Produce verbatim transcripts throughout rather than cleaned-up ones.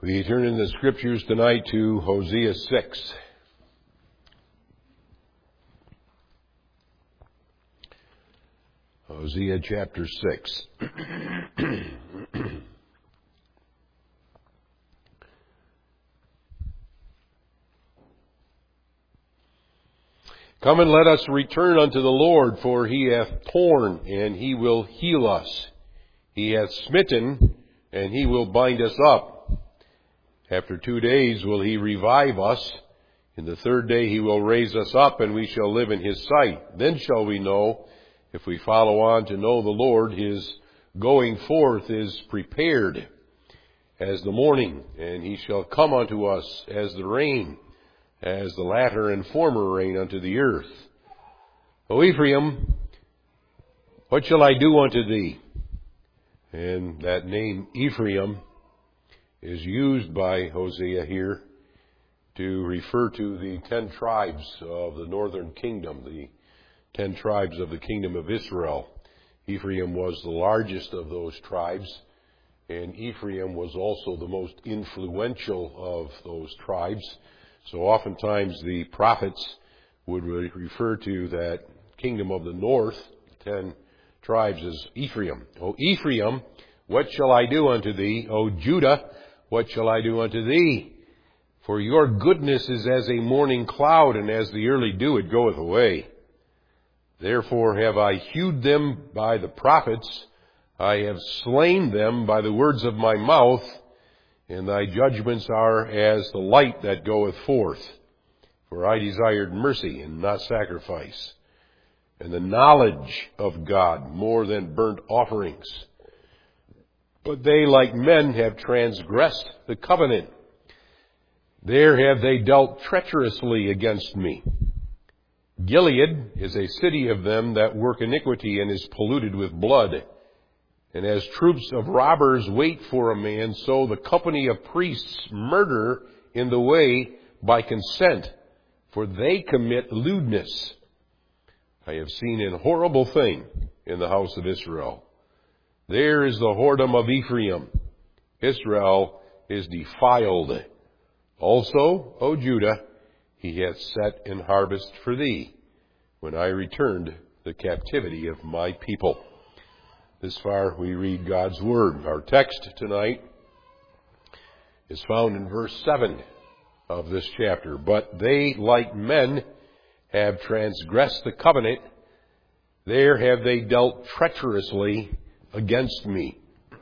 We turn in the Scriptures tonight to Hosea six. Hosea chapter six. Come and let us return unto the Lord, for he hath torn, and he will heal us. He hath smitten, and he will bind us up. After two days will he revive us. In the third day he will raise us up, and we shall live in his sight. Then shall we know, if we follow on to know the Lord, his going forth is prepared as the morning, and he shall come unto us as the rain, as the latter and former rain unto the earth. O Ephraim, what shall I do unto thee? And that name Ephraim is used by Hosea here to refer to the ten tribes of the northern kingdom, the ten tribes of the kingdom of Israel. Ephraim was the largest of those tribes, and Ephraim was also the most influential of those tribes. So oftentimes the prophets would refer to that kingdom of the north, ten tribes, as Ephraim. O Ephraim, what shall I do unto thee? O Judah, what shall I do unto thee? For your goodness is as a morning cloud, and as the early dew it goeth away. Therefore have I hewed them by the prophets, I have slain them by the words of my mouth, and thy judgments are as the light that goeth forth. For I desired mercy and not sacrifice, and the knowledge of God more than burnt offerings. But they, like men, have transgressed the covenant. There have they dealt treacherously against me. Gilead is a city of them that work iniquity, and is polluted with blood. And as troops of robbers wait for a man, so the company of priests murder in the way by consent, for they commit lewdness. I have seen an horrible thing in the house of Israel. There is the whoredom of Ephraim. Israel is defiled. Also, O Judah, he hath set an harvest for thee, when I returned the captivity of my people. This far we read God's Word. Our text tonight is found in verse seven of this chapter. But they, like men, have transgressed the covenant. There have they dealt treacherously against me.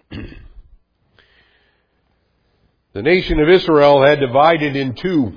The nation of Israel had divided in two.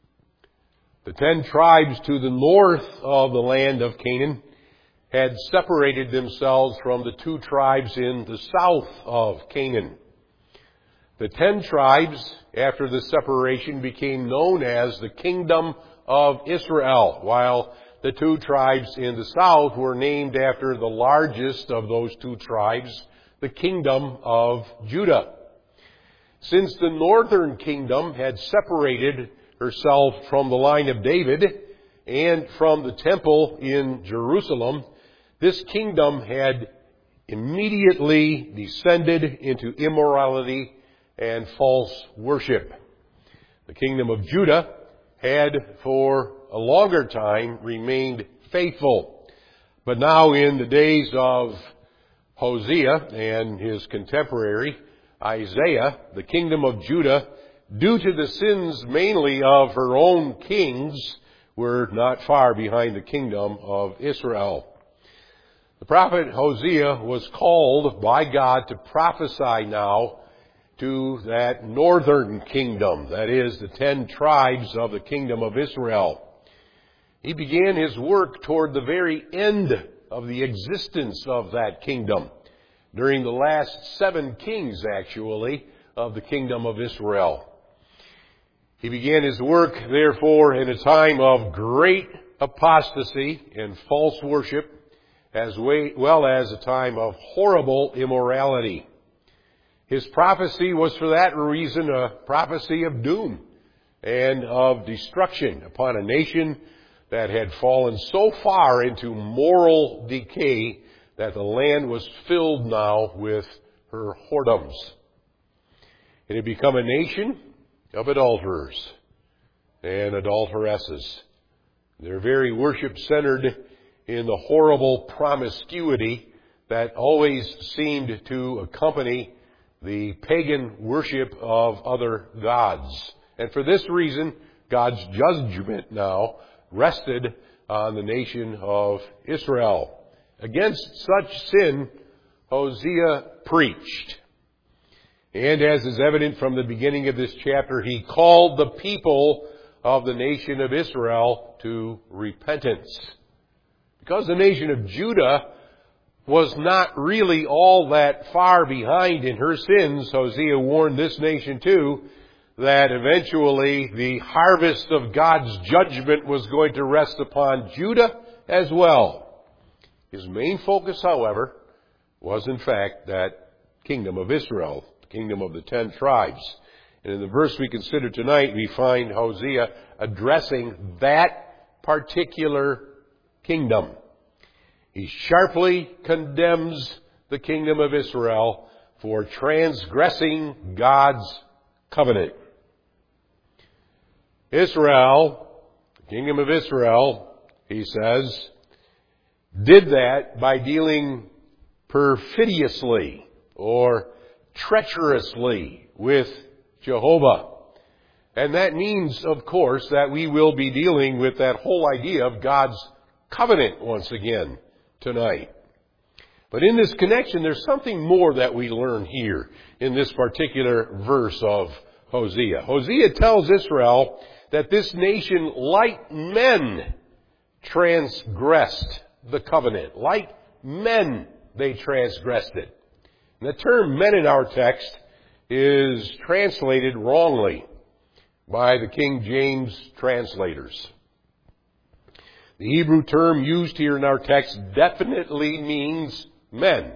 The ten tribes to the north of the land of Canaan had separated themselves from the two tribes in the south of Canaan. The ten tribes, after the separation, became known as the kingdom of Israel, while the two tribes in the south were named after the largest of those two tribes, the kingdom of Judah. Since the northern kingdom had separated herself from the line of David and from the temple in Jerusalem, this kingdom had immediately descended into immorality and false worship. The kingdom of Judah had for a longer time remained faithful. But now in the days of Hosea and his contemporary Isaiah, the kingdom of Judah, due to the sins mainly of her own kings, were not far behind the kingdom of Israel. The prophet Hosea was called by God to prophesy now to that northern kingdom, that is, the ten tribes of the kingdom of Israel. He began his work toward the very end of the existence of that kingdom, during the last seven kings, actually, of the kingdom of Israel. He began his work, therefore, in a time of great apostasy and false worship, as well as a time of horrible immorality. His prophecy was for that reason a prophecy of doom and of destruction upon a nation that had fallen so far into moral decay that the land was filled now with her whoredoms. It had become a nation of adulterers and adulteresses. Their very worship centered in the horrible promiscuity that always seemed to accompany the pagan worship of other gods. And for this reason, God's judgment now rested on the nation of Israel. Against such sin, Hosea preached. And as is evident from the beginning of this chapter, he called the people of the nation of Israel to repentance. Because the nation of Judah was not really all that far behind in her sins, Hosea warned this nation too that eventually the harvest of God's judgment was going to rest upon Judah as well. His main focus, however, was in fact that kingdom of Israel, the kingdom of the ten tribes. And in the verse we consider tonight, we find Hosea addressing that particular kingdom. He sharply condemns the kingdom of Israel for transgressing God's covenant. Israel, the kingdom of Israel, he says, did that by dealing perfidiously or treacherously with Jehovah. And that means, of course, that we will be dealing with that whole idea of God's covenant once again tonight. But in this connection, there's something more that we learn here in this particular verse of Hosea. Hosea tells Israel that this nation, like men, transgressed the covenant. Like men, they transgressed it. And the term men in our text is translated wrongly by the King James translators. The Hebrew term used here in our text definitely means men.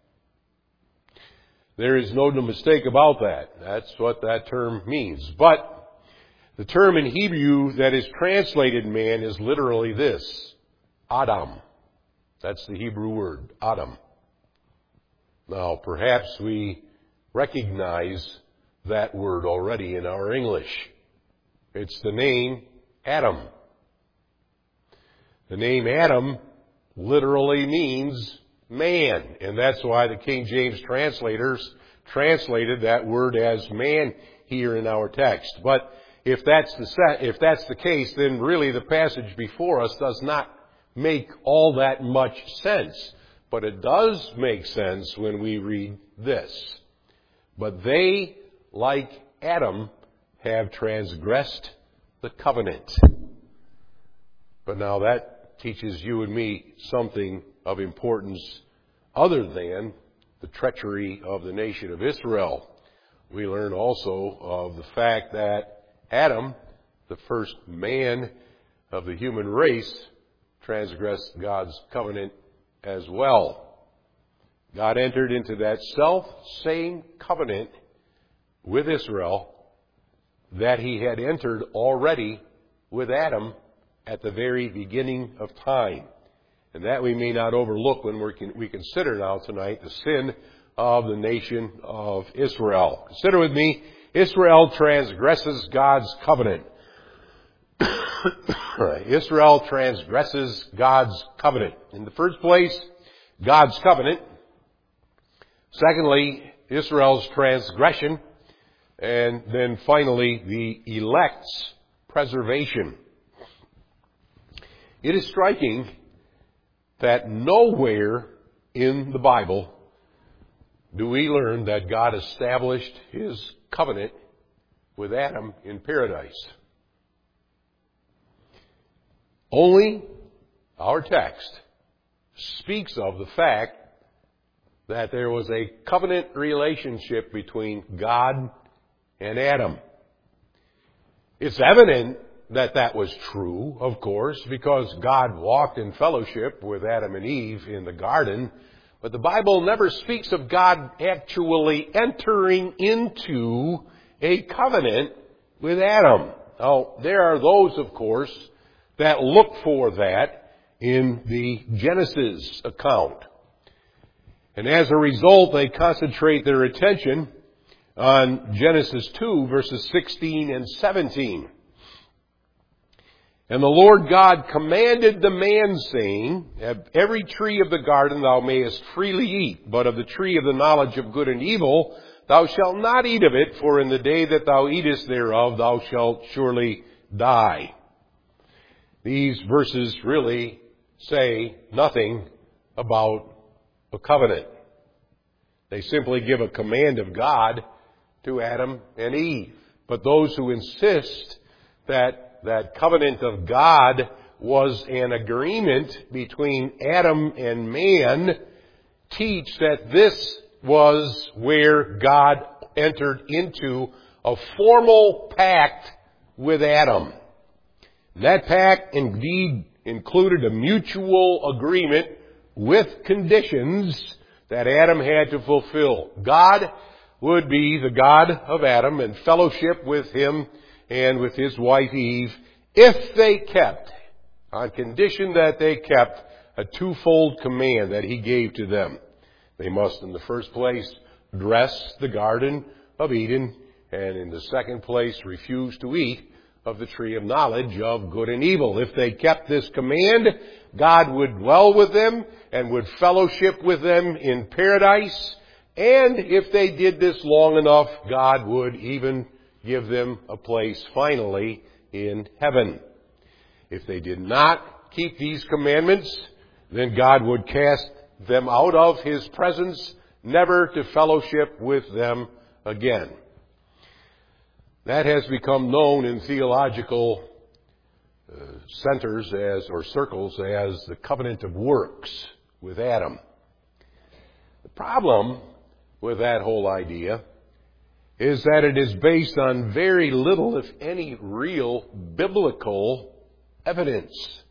There is no mistake about that. That's what that term means. But the term in Hebrew that is translated man is literally this, Adam. That's the Hebrew word, Adam. Now, perhaps we recognize that word already in our English. It's the name Adam. The name Adam literally means man, and that's why the King James translators translated that word as man here in our text. But if that's the set, if that's the case, then really the passage before us does not make all that much sense. But it does make sense when we read this. But they, like Adam, have transgressed the covenant. But now that teaches you and me something of importance other than the treachery of the nation of Israel. We learn also of the fact that Adam, the first man of the human race, transgressed God's covenant as well. God entered into that self-same covenant with Israel that he had entered already with Adam at the very beginning of time. And that we may not overlook when we consider now tonight the sin of the nation of Israel. Consider with me, Israel transgresses God's covenant. Israel transgresses God's covenant. In the first place, God's covenant. Secondly, Israel's transgression. And then finally, the elect's preservation. It is striking that nowhere in the Bible do we learn that God established his covenant with Adam in paradise. Only our text speaks of the fact that there was a covenant relationship between God and Adam. It's evident that that was true, of course, because God walked in fellowship with Adam and Eve in the garden. But the Bible never speaks of God actually entering into a covenant with Adam. Now, there are those, of course, that look for that in the Genesis account. And as a result, they concentrate their attention on Genesis two, verses sixteen and seventeen. And the Lord God commanded the man, saying, of every tree of the garden thou mayest freely eat, but of the tree of the knowledge of good and evil thou shalt not eat of it, for in the day that thou eatest thereof thou shalt surely die. These verses really say nothing about a covenant. They simply give a command of God to Adam and Eve. But those who insist that that covenant of God was an agreement between Adam and man teach that this was where God entered into a formal pact with Adam. That pact indeed included a mutual agreement with conditions that Adam had to fulfill. God would be the God of Adam and fellowship with him and with his wife Eve if they kept, on condition that they kept, a twofold command that he gave to them. They must, in the first place, dress the Garden of Eden, and in the second place, refuse to eat of the tree of knowledge of good and evil. If they kept this command, God would dwell with them and would fellowship with them in paradise. And if they did this long enough, God would even give them a place finally in heaven. If they did not keep these commandments, then God would cast them out of his presence, never to fellowship with them again. That has become known in theological uh, centers as, or circles as the covenant of works with Adam. The problem with that whole idea is that it is based on very little, if any, real biblical evidence.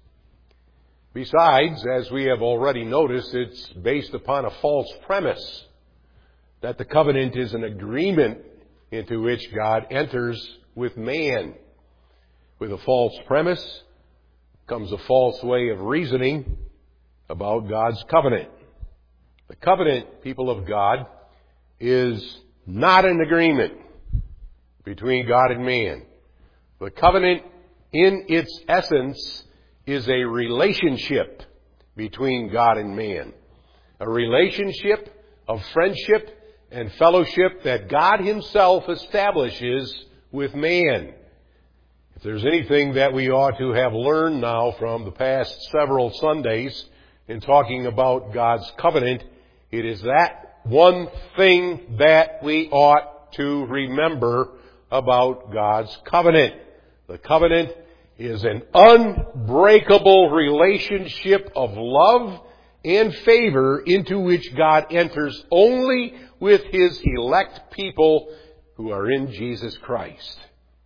Besides, as we have already noticed, it's based upon a false premise that the covenant is an agreement into which God enters with man. With a false premise comes a false way of reasoning about God's covenant. The covenant, people of God, is not an agreement between God and man. The covenant, in its essence, is a relationship between God and man. A relationship of friendship and fellowship that God himself establishes with man. If there's anything that we ought to have learned now from the past several Sundays in talking about God's covenant, it is that one thing that we ought to remember about God's covenant. The covenant is an unbreakable relationship of love and favor into which God enters only with his elect people who are in Jesus Christ.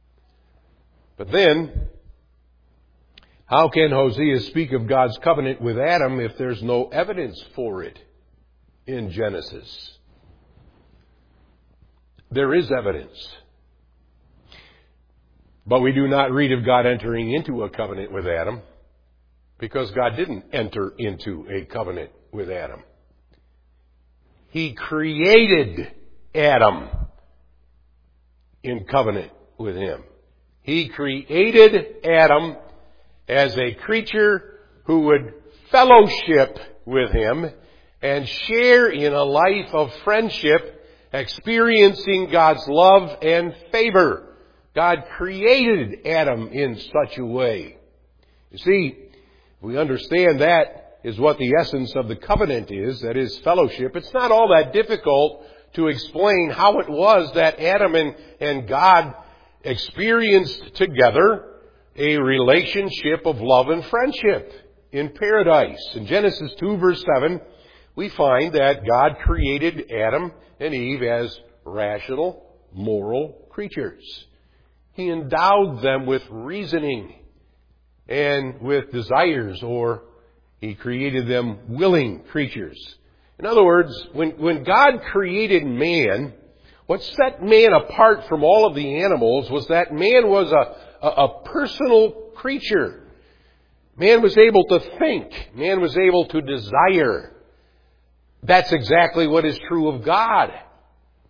But then, how can Hosea speak of God's covenant with Adam if there's no evidence for it in Genesis? There is evidence. But we do not read of God entering into a covenant with Adam, because God didn't enter into a covenant with Adam. He created Adam in covenant with him. He created Adam as a creature who would fellowship with him and share in a life of friendship, experiencing God's love and favor. God created Adam in such a way. You see, we understand that is what the essence of the covenant is, that is fellowship. It's not all that difficult to explain how it was that Adam and, and God experienced together a relationship of love and friendship in paradise. In Genesis two, verse seven, we find that God created Adam and Eve as rational, moral creatures. He endowed them with reasoning and with desires, or he created them willing creatures. In other words, when, when God created man, what set man apart from all of the animals was that man was a, a, a personal creature. Man was able to think. Man was able to desire. That's exactly what is true of God.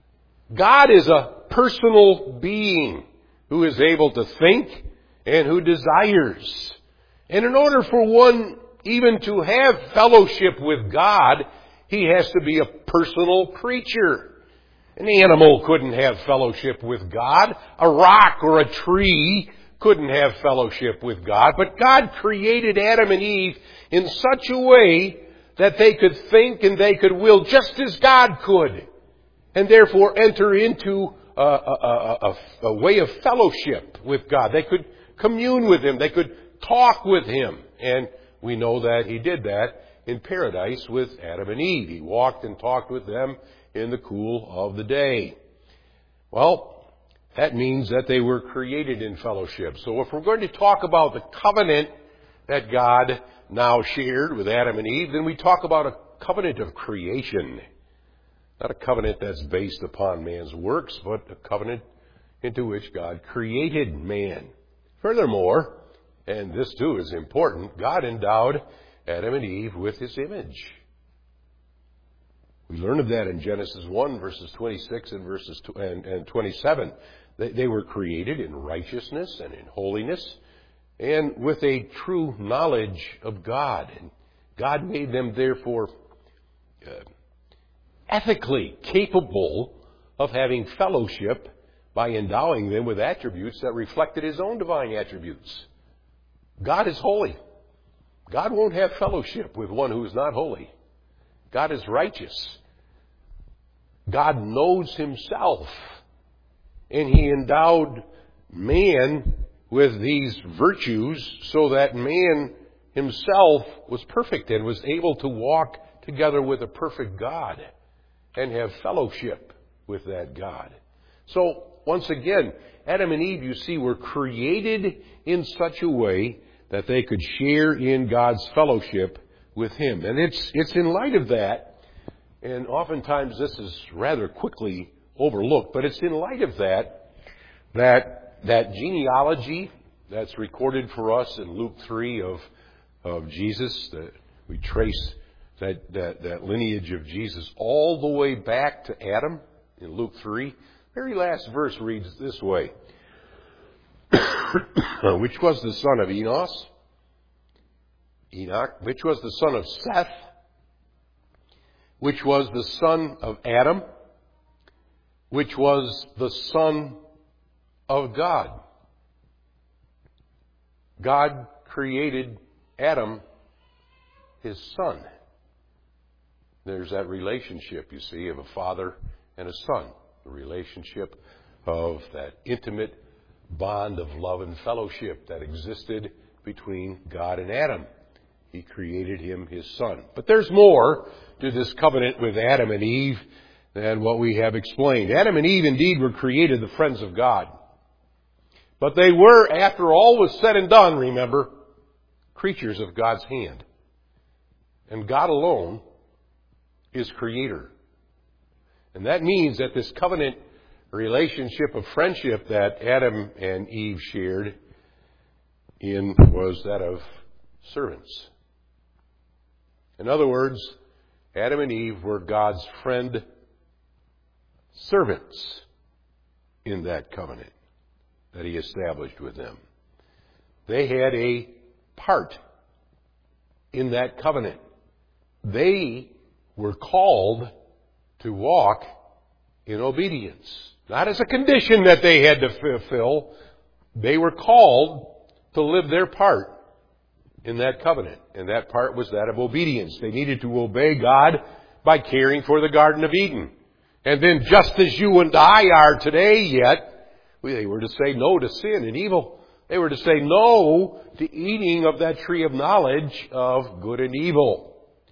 God is a personal being who is able to think and who desires. And in order for one even to have fellowship with God, he has to be a personal creature. An animal couldn't have fellowship with God. A rock or a tree couldn't have fellowship with God. But God created Adam and Eve in such a way that they could think and they could will just as God could. And therefore enter into a, a, a, a way of fellowship with God. They could commune with Him. They could talk with Him. And we know that He did that in paradise with Adam and Eve. He walked and talked with them in the cool of the day. Well, that means that they were created in fellowship. So if we're going to talk about the covenant that God now shared with Adam and Eve, then we talk about a covenant of creation. Not a covenant that's based upon man's works, but a covenant into which God created man. Furthermore, and this too is important, God endowed Adam and Eve with His image. We learn of that in Genesis one, verses twenty-six and verses and, and twenty-seven. They, they were created in righteousness and in holiness and with a true knowledge of God. And God made them, therefore, uh, ethically capable of having fellowship by endowing them with attributes that reflected His own divine attributes. God is holy. God won't have fellowship with one who is not holy. God is righteous. God knows Himself. And He endowed man with these virtues so that man himself was perfect and was able to walk together with a perfect God and have fellowship with that God. So, once again, Adam and Eve, you see, were created in such a way that they could share in God's fellowship with Him. And it's it's in light of that, and oftentimes this is rather quickly overlooked, but it's in light of that, that that genealogy that's recorded for us in Luke three of, of Jesus, that we trace that, that, that lineage of Jesus all the way back to Adam in Luke three. Very last verse reads this way. Which was the son of Enos, Enoch, which was the son of Seth, which was the son of Adam, which was the son of God. God created Adam, his son. There's that relationship, you see, of a father and a son. The relationship of that intimate bond of love and fellowship that existed between God and Adam. He created him his son. But there's more to this covenant with Adam and Eve than what we have explained. Adam and Eve indeed were created the friends of God. But they were, after all was said and done, remember, creatures of God's hand. And God alone is creator. And that means that this covenant relationship of friendship that Adam and Eve shared in was that of servants. In other words, Adam and Eve were God's friend servants in that covenant that He established with them. They had a part in that covenant. They were called to walk in obedience. Not as a condition that they had to fulfill. They were called to live their part in that covenant. And that part was that of obedience. They needed to obey God by caring for the Garden of Eden. And then just as you and I are today yet, they were to say no to sin and evil. They were to say no to eating of that tree of knowledge of good and evil.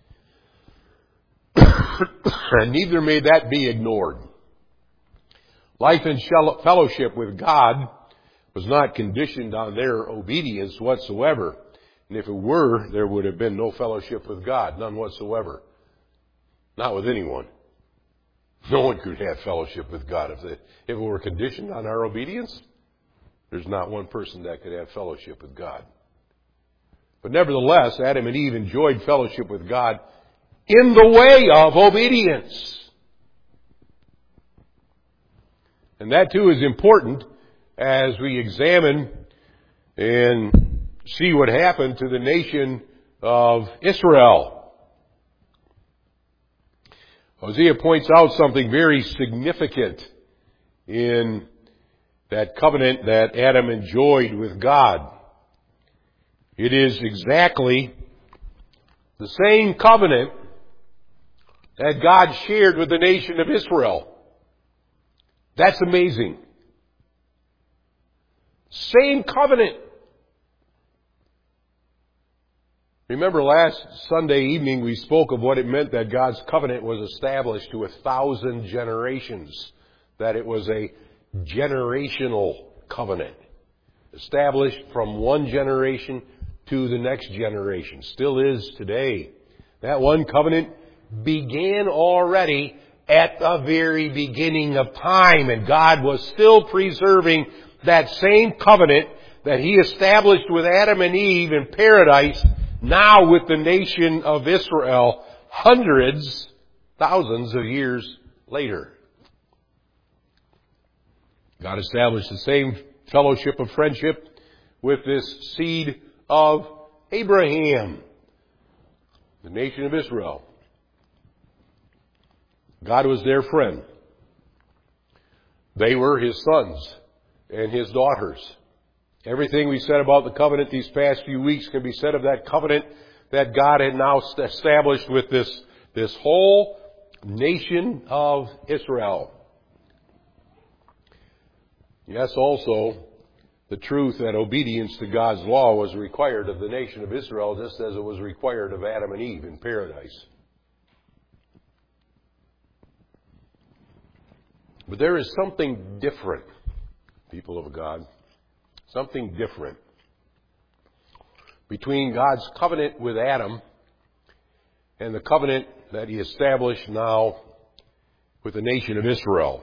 And neither may that be ignored. Life in fellowship with God was not conditioned on their obedience whatsoever. And if it were, there would have been no fellowship with God, none whatsoever. Not with anyone. No one could have fellowship with God. If, they, if it were conditioned on our obedience, there's not one person that could have fellowship with God. But nevertheless, Adam and Eve enjoyed fellowship with God in the way of obedience. And that too is important as we examine and see what happened to the nation of Israel. Hosea points out something very significant in that covenant that Adam enjoyed with God. It is exactly the same covenant that God shared with the nation of Israel. That's amazing. Same covenant. Remember last Sunday evening we spoke of what it meant that God's covenant was established to a thousand generations. That it was a generational covenant. Established from one generation to the next generation. Still is today. That one covenant began already at the very beginning of time. And God was still preserving that same covenant that He established with Adam and Eve in paradise, now with the nation of Israel, hundreds, thousands of years later. God established the same fellowship of friendship with this seed of Abraham, the nation of Israel. God was their friend. They were His sons and His daughters. Everything we said about the covenant these past few weeks can be said of that covenant that God had now established with this, this whole nation of Israel. Yes, also, the truth that obedience to God's law was required of the nation of Israel just as it was required of Adam and Eve in paradise. But there is something different, people of God, something different between God's covenant with Adam and the covenant that He established now with the nation of Israel.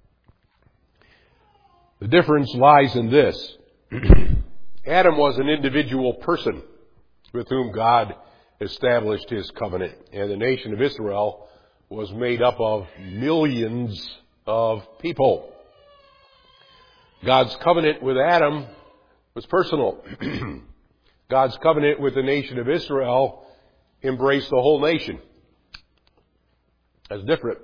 The difference lies in this. Adam was an individual person with whom God established His covenant, and the nation of Israel was made up of millions of people. God's covenant with Adam was personal. God's covenant with the nation of Israel embraced the whole nation. That's different.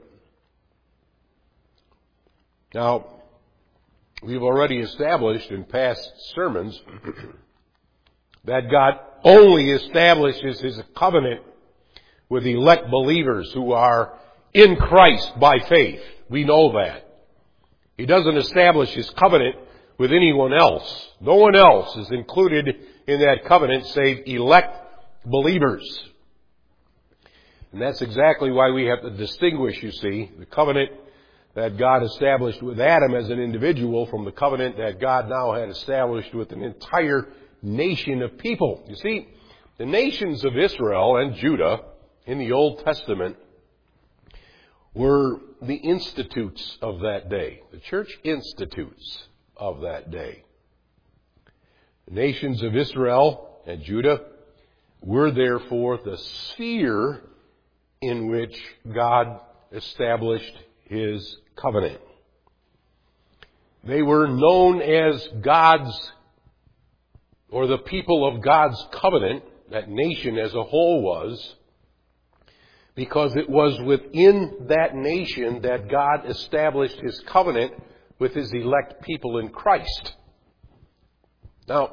Now, we've already established in past sermons that God only establishes His covenant with elect believers who are in Christ by faith. We know that. He doesn't establish His covenant with anyone else. No one else is included in that covenant save elect believers. And that's exactly why we have to distinguish, you see, the covenant that God established with Adam as an individual from the covenant that God now had established with an entire nation of people. You see, the nations of Israel and Judah in the Old Testament were the institutes of that day, the church institutes of that day. The nations of Israel and Judah were therefore the sphere in which God established His covenant. They were known as God's, or the people of God's covenant, that nation as a whole was, because it was within that nation that God established His covenant with His elect people in Christ. Now,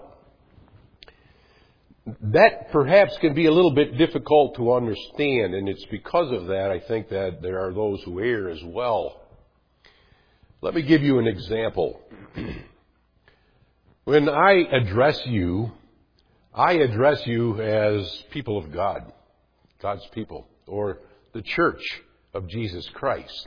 that perhaps can be a little bit difficult to understand, and it's because of that I think that there are those who err as well. Let me give you an example. When I address you, I address you as people of God, God's people, or the church of Jesus Christ.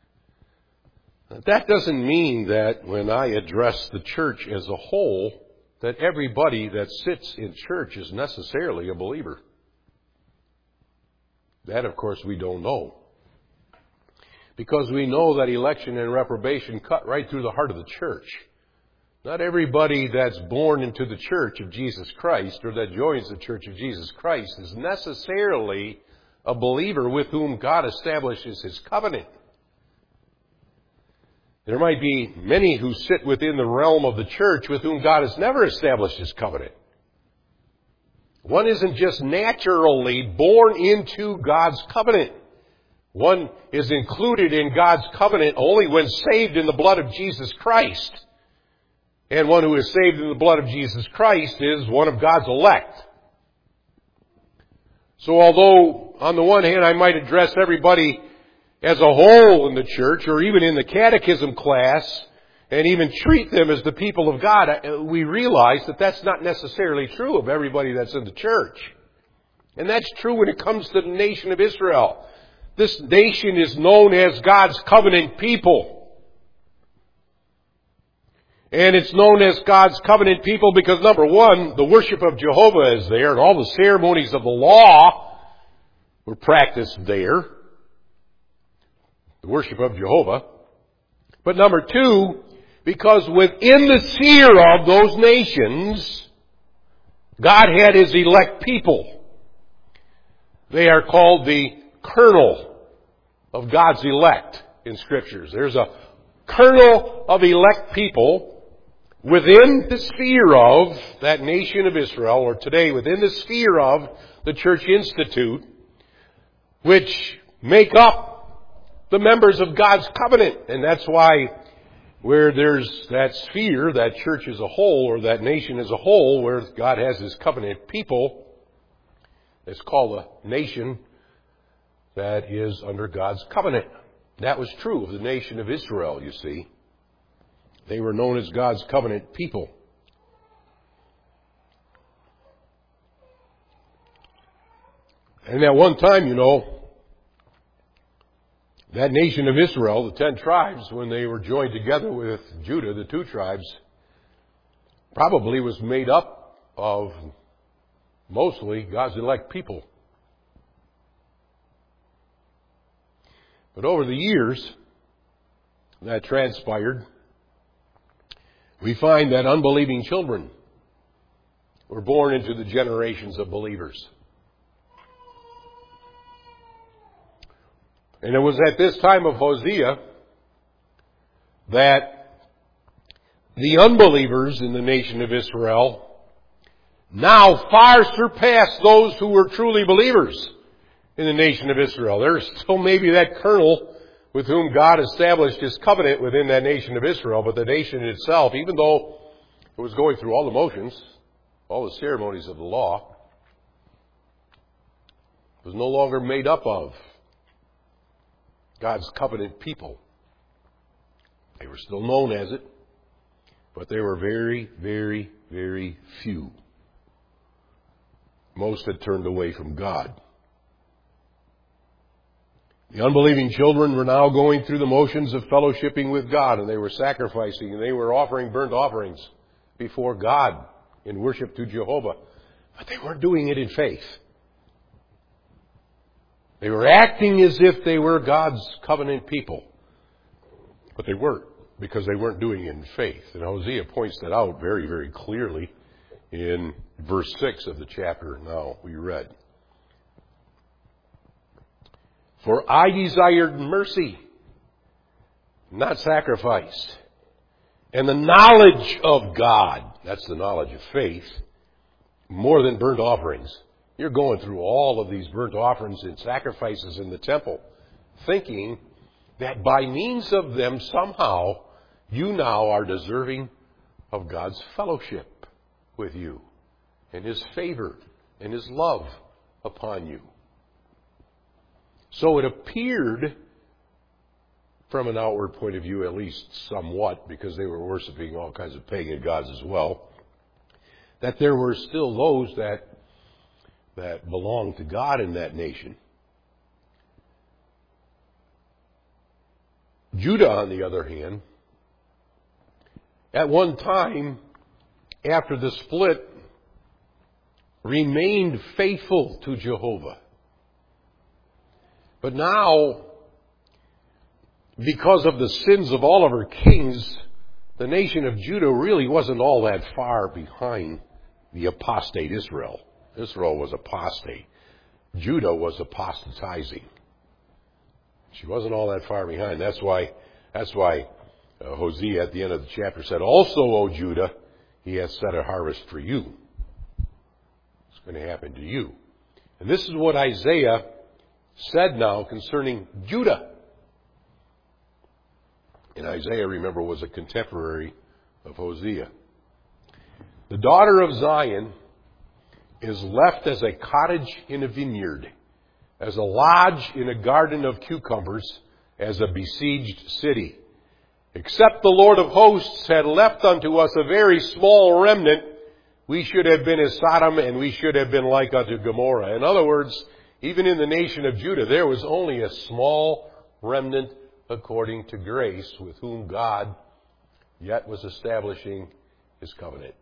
That doesn't mean that when I address the church as a whole, that everybody that sits in church is necessarily a believer. That, of course, we don't know. Because we know that election and reprobation cut right through the heart of the church. Not everybody that's born into the church of Jesus Christ or that joins the church of Jesus Christ is necessarily a believer with whom God establishes His covenant. There might be many who sit within the realm of the church with whom God has never established His covenant. One isn't just naturally born into God's covenant. One is included in God's covenant only when saved in the blood of Jesus Christ. And one who is saved in the blood of Jesus Christ is one of God's elect. So although, on the one hand, I might address everybody as a whole in the church, or even in the catechism class, and even treat them as the people of God, we realize that that's not necessarily true of everybody that's in the church. And that's true when it comes to the nation of Israel. This nation is known as God's covenant people. And it's known as God's covenant people because, number one, the worship of Jehovah is there, and all the ceremonies of the law were practiced there. The worship of Jehovah. But number two, because within the sphere of those nations, God had His elect people. They are called the kernel of God's elect in Scriptures. There's a kernel of elect people within the sphere of that nation of Israel, or today within the sphere of the Church Institute, which make up the members of God's covenant. And that's why where there's that sphere, that church as a whole, or that nation as a whole, where God has His covenant people, it's called a nation that is under God's covenant. That was true of the nation of Israel, you see. They were known as God's covenant people. And at one time, you know, that nation of Israel, the ten tribes, when they were joined together with Judah, the two tribes, probably was made up of mostly God's elect people. But over the years that transpired, we find that unbelieving children were born into the generations of believers. And it was at this time of Hosea that the unbelievers in the nation of Israel now far surpassed those who were truly believers in the nation of Israel. There's still maybe that kernel with whom God established His covenant within that nation of Israel, but the nation itself, even though it was going through all the motions, all the ceremonies of the law, was no longer made up of God's covenant people. They were still known as it, but they were very, very, very few. Most had turned away from God. The unbelieving children were now going through the motions of fellowshipping with God, and they were sacrificing, and they were offering burnt offerings before God in worship to Jehovah. But they weren't doing it in faith. They were acting as if they were God's covenant people. But they weren't, because they weren't doing it in faith. And Hosea points that out very, very clearly in verse six of the chapter now we read. For I desired mercy, not sacrifice, and the knowledge of God, that's the knowledge of faith, more than burnt offerings. You're going through all of these burnt offerings and sacrifices in the temple, thinking that by means of them somehow you now are deserving of God's fellowship with you and His favor and His love upon you. So it appeared, from an outward point of view at least somewhat, because they were worshiping all kinds of pagan gods as well, that there were still those that that belonged to God in that nation. Judah, on the other hand, at one time, after the split, remained faithful to Jehovah. But now, because of the sins of all of her kings, the nation of Judah really wasn't all that far behind the apostate Israel. Israel was apostate. Judah was apostatizing. She wasn't all that far behind. That's why, that's why uh, Hosea at the end of the chapter said, "Also, O Judah, he has set a harvest for you." It's going to happen to you. And this is what Isaiah said now concerning Judah. And Isaiah, remember, was a contemporary of Hosea. "The daughter of Zion is left as a cottage in a vineyard, as a lodge in a garden of cucumbers, as a besieged city. Except the Lord of hosts had left unto us a very small remnant, we should have been as Sodom, and we should have been like unto Gomorrah." In other words, even in the nation of Judah, there was only a small remnant according to grace, with whom God yet was establishing His covenant.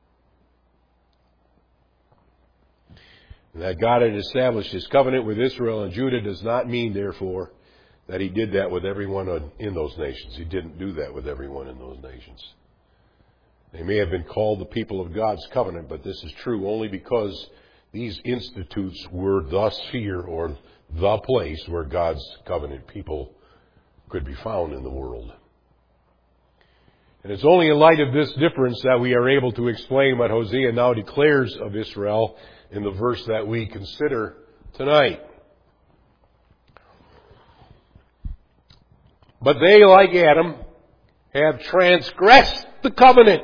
And that God had established His covenant with Israel and Judah does not mean, therefore, that He did that with everyone in those nations. He didn't do that with everyone in those nations. They may have been called the people of God's covenant, but this is true only because these institutes were the sphere or the place where God's covenant people could be found in the world. And it's only in light of this difference that we are able to explain what Hosea now declares of Israel in the verse that we consider tonight. "But they, like Adam, have transgressed the covenant.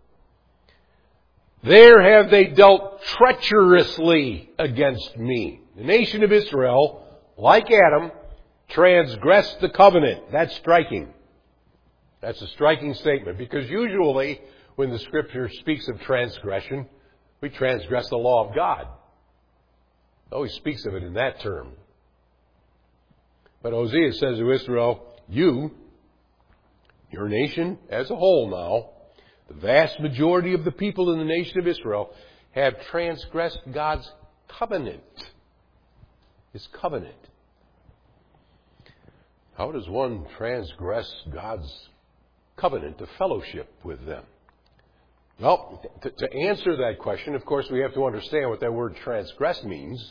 There have they dealt treacherously against me." The nation of Israel, like Adam, transgressed the covenant. That's striking. That's a striking statement, because usually when the Scripture speaks of transgression, we transgress the law of God. It always speaks of it in that term. But Hosea says to Israel, you, your nation as a whole now, the vast majority of the people in the nation of Israel have transgressed God's covenant. His covenant. How does one transgress God's covenant, the fellowship with them? Well, to, to answer that question, of course, we have to understand what that word transgress means.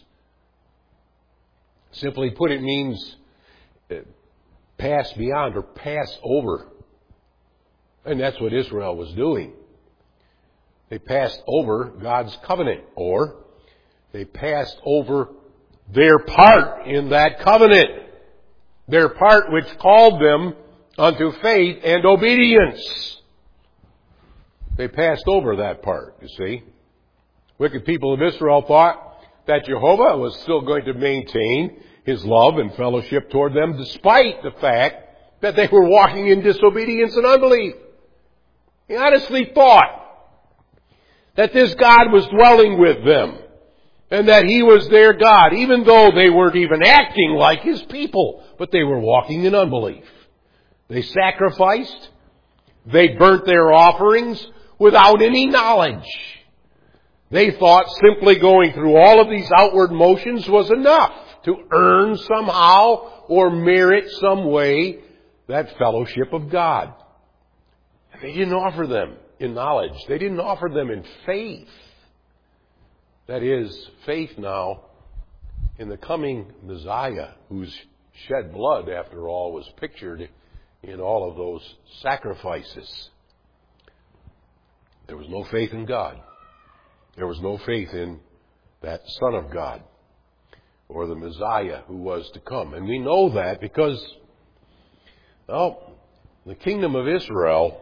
Simply put, it means pass beyond or pass over. And that's what Israel was doing. They passed over God's covenant, or they passed over their part in that covenant. Their part which called them unto faith and obedience. They passed over that part, you see. Wicked people of Israel thought that Jehovah was still going to maintain His love and fellowship toward them despite the fact that they were walking in disobedience and unbelief. They honestly thought that this God was dwelling with them and that He was their God, even though they weren't even acting like His people, but they were walking in unbelief. They sacrificed. They burnt their offerings without any knowledge. They thought simply going through all of these outward motions was enough to earn somehow or merit some way that fellowship of God. And they didn't offer them in knowledge. They didn't offer them in faith. That is, faith now in the coming Messiah, whose shed blood, after all, was pictured in all of those sacrifices. There was no faith in God. There was no faith in that Son of God or the Messiah who was to come. And we know that because, well, the kingdom of Israel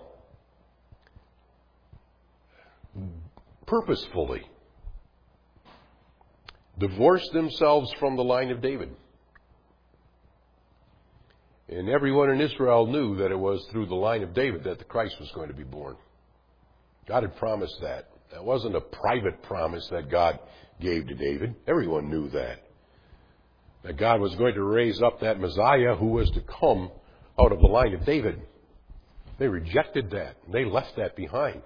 purposefully divorced themselves from the line of David. And everyone in Israel knew that it was through the line of David that the Christ was going to be born. God had promised that. That wasn't a private promise that God gave to David. Everyone knew that. That God was going to raise up that Messiah who was to come out of the line of David. They rejected that. They left that behind.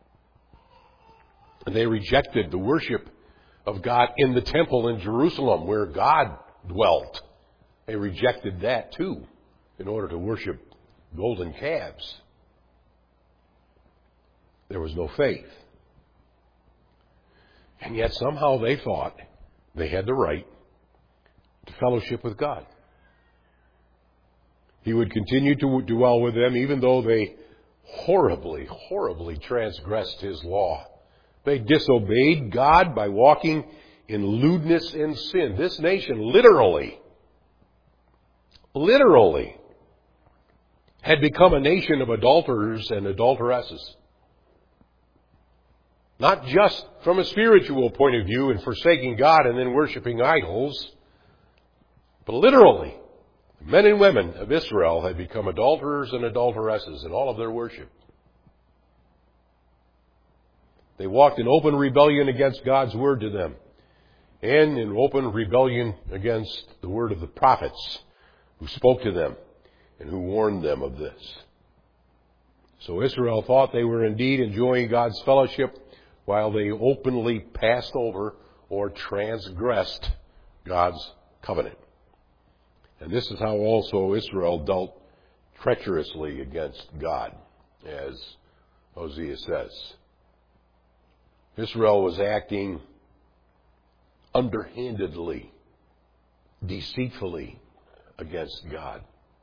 And they rejected the worship of God in the temple in Jerusalem where God dwelt. They rejected that too in order to worship golden calves. There was no faith. And yet somehow they thought they had the right to fellowship with God. He would continue to dwell with them even though they horribly, horribly transgressed His law. They disobeyed God by walking in lewdness and sin. This nation literally, literally had become a nation of adulterers and adulteresses. Not just from a spiritual point of view in forsaking God and then worshiping idols, but literally, the men and women of Israel had become adulterers and adulteresses in all of their worship. They walked in open rebellion against God's word to them, and in open rebellion against the word of the prophets who spoke to them and who warned them of this. So Israel thought they were indeed enjoying God's fellowship while they openly passed over or transgressed God's covenant. And this is how also Israel dealt treacherously against God, as Hosea says. Israel was acting underhandedly, deceitfully against God.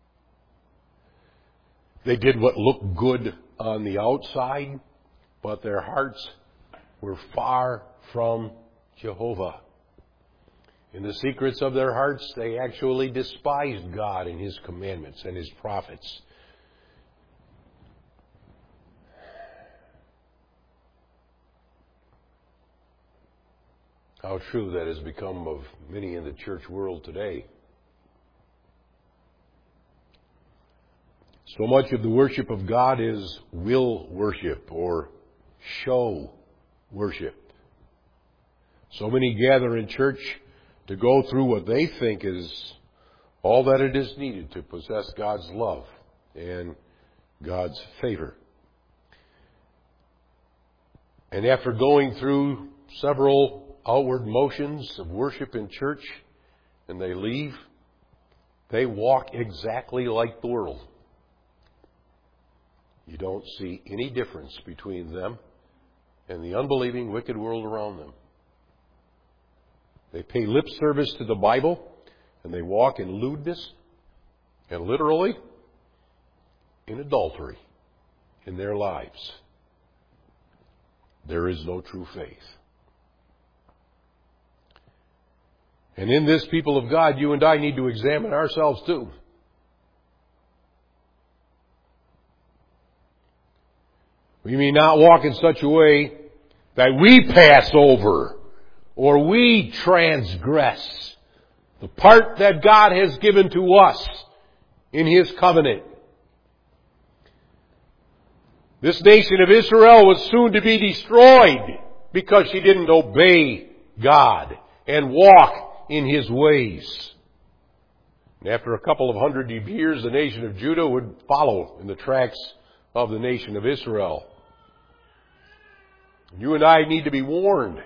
They did what looked good on the outside, but their hearts were far from Jehovah. In the secrets of their hearts, they actually despised God and His commandments and His prophets. How true that has become of many in the church world today. So much of the worship of God is will worship or show worship. So many gather in church to go through what they think is all that it is needed to possess God's love and God's favor. And after going through several outward motions of worship in church, and they leave, they walk exactly like the world. You don't see any difference between them and the unbelieving, wicked world around them. They pay lip service to the Bible, and they walk in lewdness and literally in adultery in their lives. There is no true faith. And in this, people of God, you and I need to examine ourselves too. We may not walk in such a way that we pass over or we transgress the part that God has given to us in His covenant. This nation of Israel was soon to be destroyed because she didn't obey God and walk in His ways. And after a couple of hundred years, the nation of Judah would follow in the tracks of the nation of Israel. You and I need to be warned,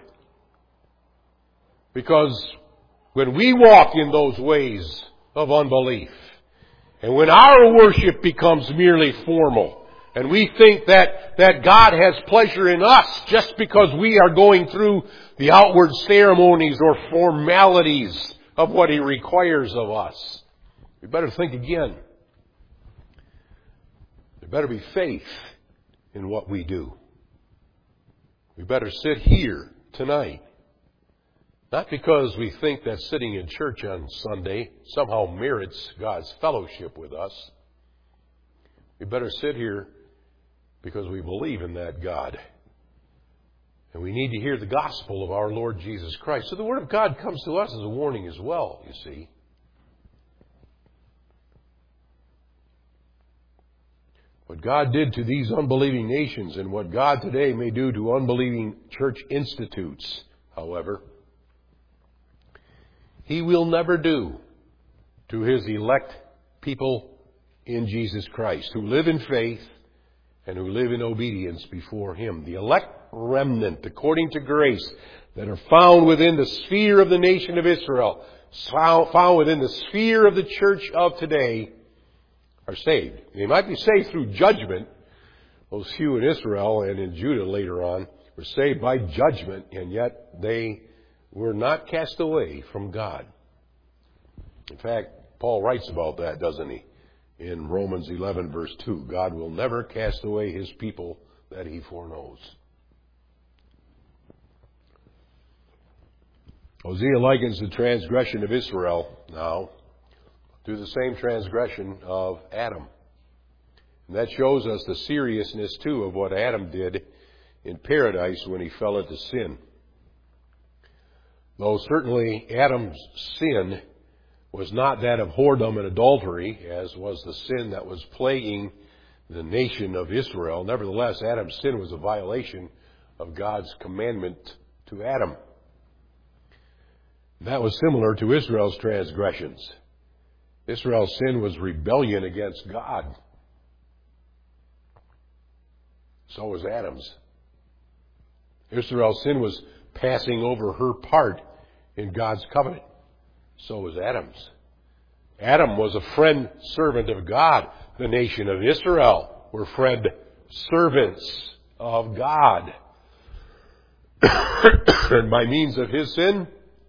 because when we walk in those ways of unbelief, and when our worship becomes merely formal, and we think that, that God has pleasure in us just because we are going through the outward ceremonies or formalities of what He requires of us, we better think again. There better be faith in what we do. We better sit here tonight, not because we think that sitting in church on Sunday somehow merits God's fellowship with us. We better sit here because we believe in that God. And we need to hear the gospel of our Lord Jesus Christ. So the Word of God comes to us as a warning as well, you see. What God did to these unbelieving nations and what God today may do to unbelieving church institutes, however, He will never do to His elect people in Jesus Christ who live in faith and who live in obedience before Him. The elect remnant, according to grace, that are found within the sphere of the nation of Israel, found within the sphere of the church of today, are saved. They might be saved through judgment. Those few in Israel and in Judah later on were saved by judgment, and yet they were not cast away from God. In fact, Paul writes about that, doesn't he? in Romans eleven, verse two. God will never cast away His people that He foreknows. Hosea likens the transgression of Israel now to the same transgression of Adam. And that shows us the seriousness, too, of what Adam did in paradise when he fell into sin. Though certainly Adam's sin was not that of whoredom and adultery, as was the sin that was plaguing the nation of Israel, nevertheless, Adam's sin was a violation of God's commandment to Adam. That was similar to Israel's transgressions. Israel's sin was rebellion against God. So was Adam's. Israel's sin was passing over her part in God's covenant. So was Adam's. Adam was a friend servant of God. The nation of Israel were friend servants of God. And by means of his sin,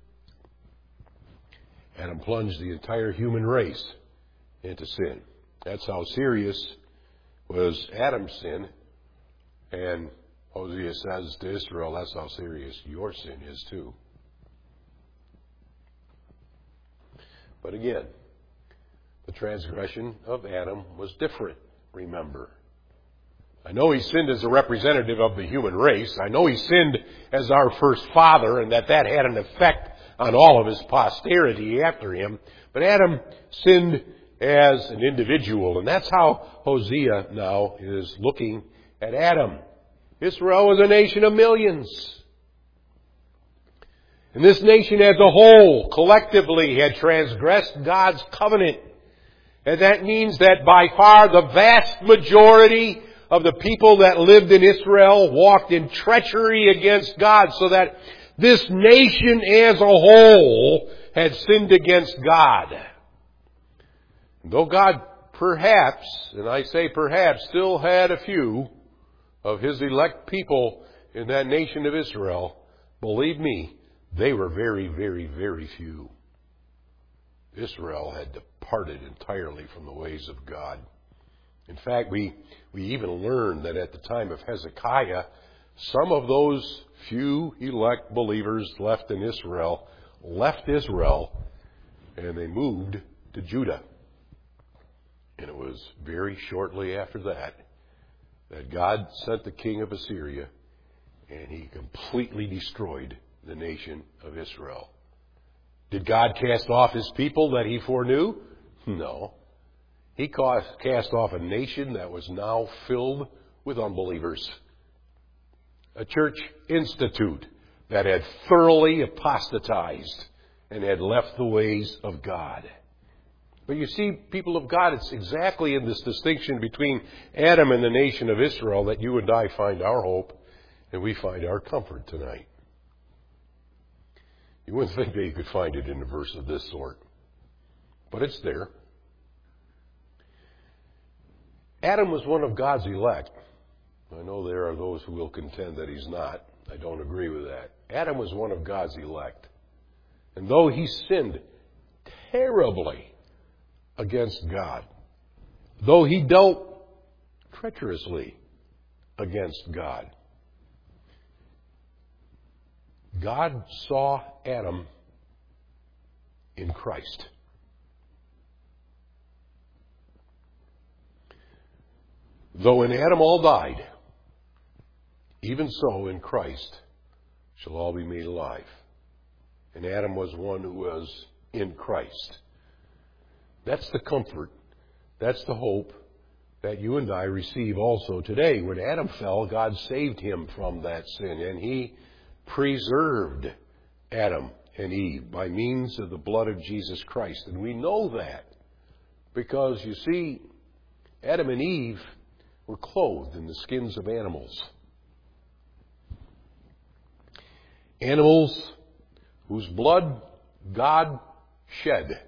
Adam plunged the entire human race into sin. That's how serious was Adam's sin. And Hosea says to Israel, that's how serious your sin is too. But again, the transgression of Adam was different, remember. I know he sinned as a representative of the human race. I know he sinned as our first father, and that that had an effect on all of his posterity after him. But Adam sinned as an individual, and that's how Hosea now is looking at Adam. Israel was a nation of millions. And this nation as a whole, collectively, had transgressed God's covenant. And that means that by far the vast majority of the people that lived in Israel walked in treachery against God, so that this nation as a whole had sinned against God. Though God perhaps, and I say perhaps, still had a few of His elect people in that nation of Israel, believe me, they were very, very, very few. Israel had departed entirely from the ways of God. In fact, we, we even learn that at the time of Hezekiah, some of those few elect believers left in Israel left Israel and they moved to Judah. And it was very shortly after that that God sent the king of Assyria and he completely destroyed the nation of Israel. Did God cast off His people that He foreknew? No. He cast off a nation that was now filled with unbelievers. A church institute that had thoroughly apostatized and had left the ways of God. But you see, people of God, it's exactly in this distinction between Adam and the nation of Israel that you and I find our hope and we find our comfort tonight. You wouldn't think that you could find it in a verse of this sort, but it's there. Adam was one of God's elect. I know there are those who will contend that he's not. I don't agree with that. Adam was one of God's elect. And though he sinned terribly against God, though he dealt treacherously against God, God saw Adam in Christ. Though in Adam all died, even so in Christ shall all be made alive. And Adam was one who was in Christ. That's the comfort, that's the hope that you and I receive also today. When Adam fell, God saved him from that sin, and He preserved Adam and Eve by means of the blood of Jesus Christ. And we know that because, you see, Adam and Eve were clothed in the skins of animals. Animals whose blood God shed.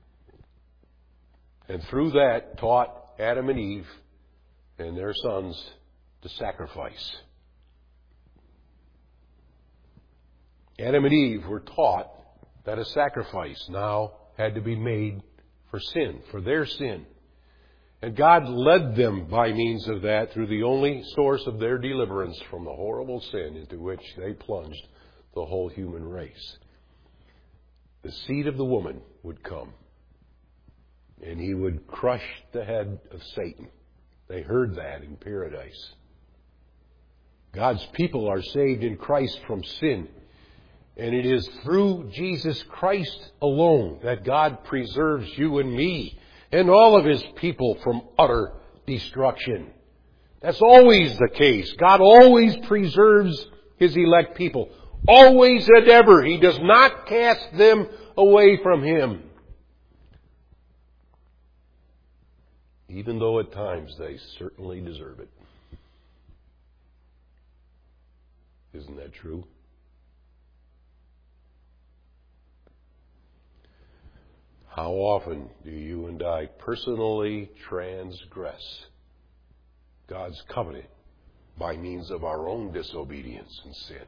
And through that taught Adam and Eve and their sons to sacrifice. Adam and Eve were taught that a sacrifice now had to be made for sin, for their sin. And God led them by means of that through the only source of their deliverance from the horrible sin into which they plunged the whole human race. The seed of the woman would come, and he would crush the head of Satan. They heard that in paradise. God's people are saved in Christ from sin. And it is through Jesus Christ alone that God preserves you and me and all of His people from utter destruction. That's always the case. God always preserves His elect people. Always and ever. He does not cast them away from Him. Even though at times they certainly deserve it. Isn't that true? How often do you and I personally transgress God's covenant by means of our own disobedience and sin?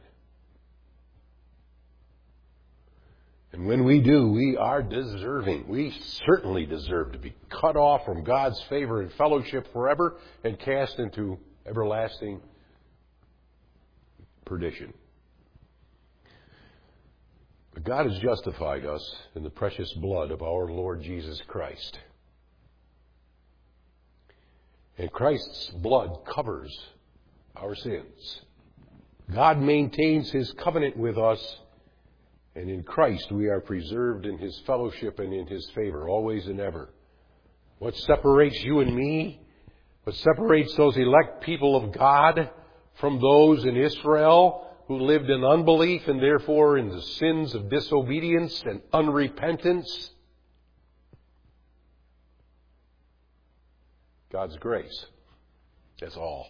And when we do, we are deserving. We certainly deserve to be cut off from God's favor and fellowship forever and cast into everlasting perdition. But God has justified us in the precious blood of our Lord Jesus Christ. And Christ's blood covers our sins. God maintains His covenant with us, and in Christ we are preserved in His fellowship and in His favor, always and ever. What separates you and me, what separates those elect people of God from those in Israel who lived in unbelief and therefore in the sins of disobedience and unrepentance? God's grace. That's all.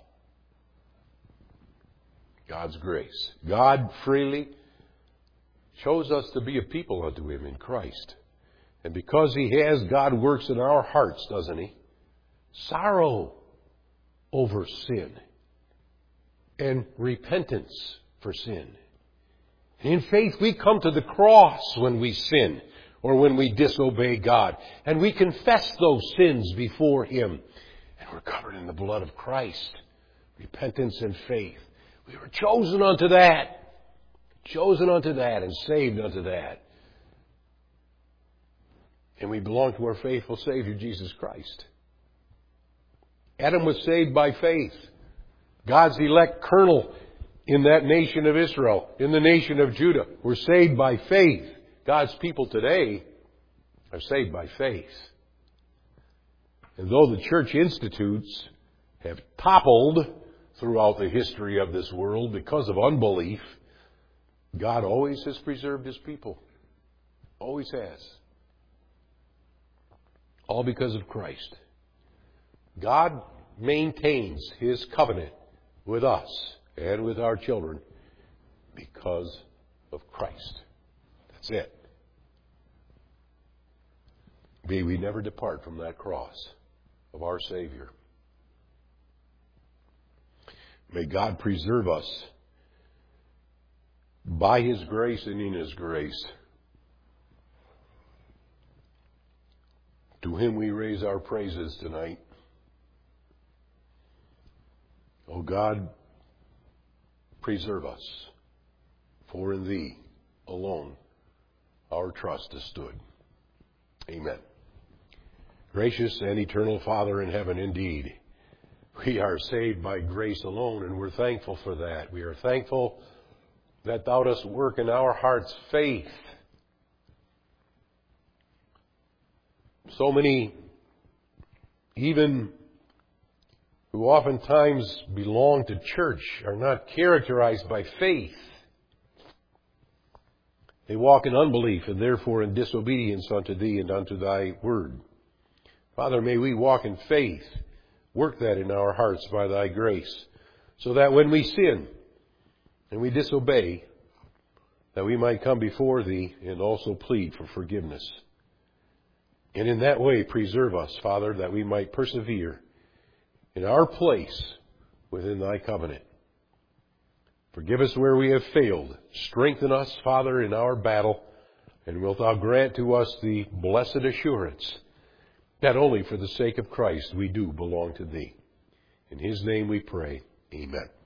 God's grace. God freely chose us to be a people unto Him in Christ. And because He has, God works in our hearts, doesn't He? Sorrow over sin and repentance for sin. And in faith, we come to the cross when we sin or when we disobey God. And we confess those sins before Him. And we're covered in the blood of Christ. Repentance and faith. We were chosen unto that. Chosen unto that and saved unto that. And we belong to our faithful Savior, Jesus Christ. Adam was saved by faith. God's elect kernel in that nation of Israel, in the nation of Judah, were saved by faith. God's people today are saved by faith. And though the church institutes have toppled throughout the history of this world because of unbelief, God always has preserved His people. Always has. All because of Christ. God maintains His covenant with us and with our children because of Christ. That's it. May we never depart from that cross of our Savior. May God preserve us by His grace and in His grace. To Him we raise our praises tonight. O God, preserve us, for in Thee alone our trust is stood. Amen. Gracious and eternal Father in heaven, indeed, we are saved by grace alone, and we're thankful for that. We are thankful that Thou dost work in our hearts faith. So many, even who oftentimes belong to church, are not characterized by faith. They walk in unbelief and therefore in disobedience unto Thee and unto Thy word. Father, may we walk in faith. Work that in our hearts by Thy grace, so that when we sin and we disobey, that we might come before Thee and also plead for forgiveness. And in that way preserve us, Father, that we might persevere in our place within Thy covenant. Forgive us where we have failed. Strengthen us, Father, in our battle. And wilt Thou grant to us the blessed assurance that only for the sake of Christ we do belong to Thee. In His name we pray. Amen.